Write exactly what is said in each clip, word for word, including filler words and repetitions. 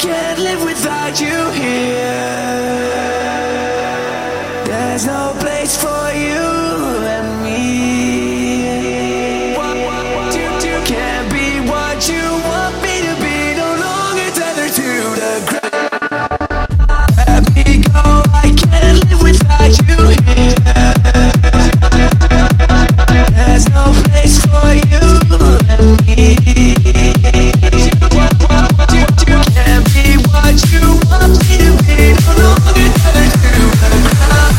can't live without you here. There's no place for you and me. Can't be what you want me to be, no longer tethered to the ground. Let me go, I can't live without you here. There's no place for you and me. Can't be what you want me to be, no longer tethered to the ground.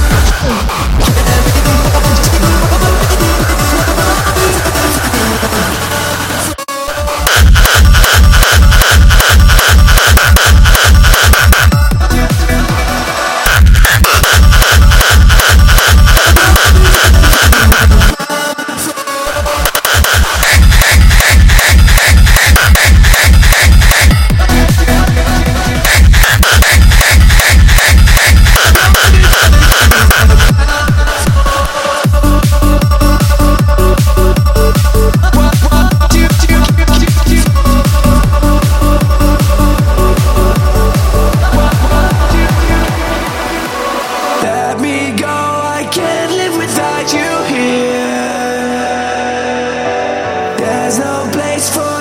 Let me go, I can't live without you here. There's no place for